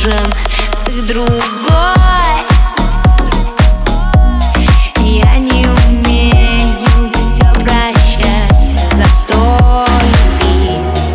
нужен, ты другой. Я не умею все прощать, зато любить.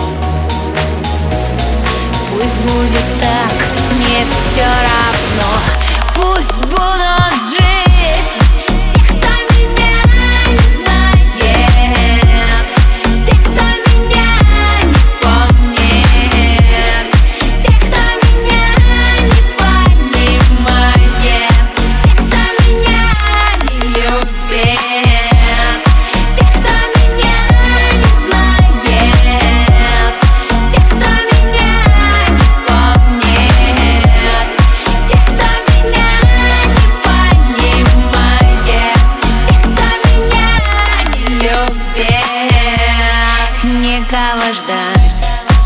Пусть будет так, мне все равно. Пусть будут жить те, кто меня не знает, те, кто меня не помнит, те, кто меня не понимает, те, кто меня не любит, те, кто меня не знает, те, кто меня не помнит, те, кто меня не понимает, те, кто меня не любит. Никого ждать,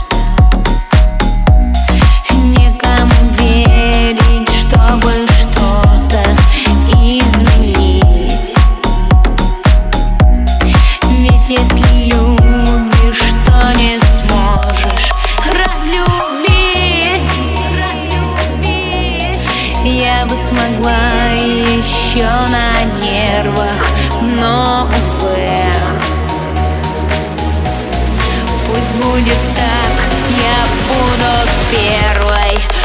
никому верить, чтобы что-то изменить. Ведь если любишь, то не сможешь разлюбить. Я бы смогла еще на нервах, но увы. Пусть будет так, я буду первой.